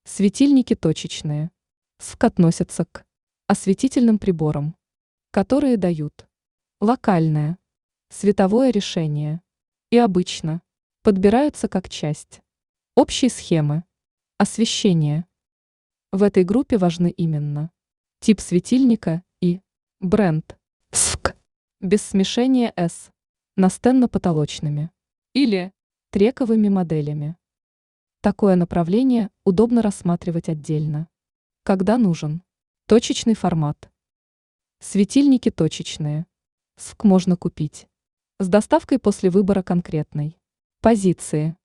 Светильники точечные. СВК относятся к осветительным приборам, которые дают локальное световое решение и обычно подбираются как часть общей схемы освещения. В этой группе важны именно тип светильника и бренд СВК без смешения с настенно-потолочными или трековыми моделями. Такое направление удобно рассматривать отдельно, когда нужен точечный формат. Светильники точечные. СВК можно купить с доставкой после выбора конкретной позиции.